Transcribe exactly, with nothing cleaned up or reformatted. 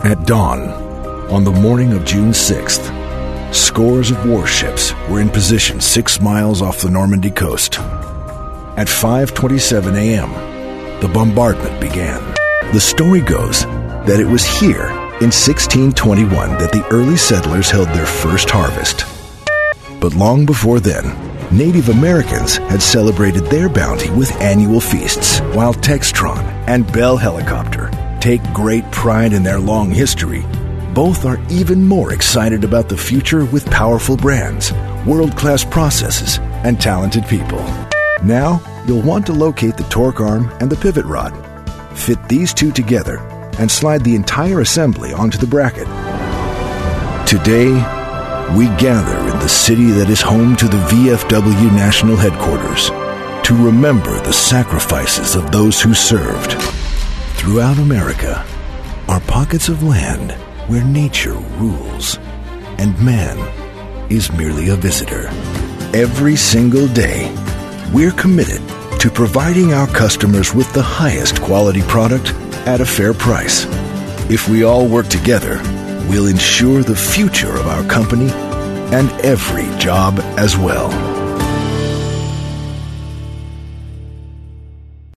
At dawn, on the morning of June sixth, scores of warships were in position six miles off the Normandy coast. At five twenty-seven a.m., the bombardment began. The story goes that it was here in sixteen twenty-one that the early settlers held their first harvest. But long before then, Native Americans had celebrated their bounty with annual feasts, while Textron and Bell Helicopter take great pride in their long history. Both are even more excited about the future with powerful brands, world-class processes, and talented people. Now, you'll want to locate the torque arm and the pivot rod. Fit these two together and slide the entire assembly onto the bracket. Today, we gather in the city that is home to the V F W National Headquarters to remember the sacrifices of those who served. Throughout America are pockets of land where nature rules and man is merely a visitor. Every single day, we're committed to providing our customers with the highest quality product at a fair price. If we all work together, we'll ensure the future of our company and every job as well.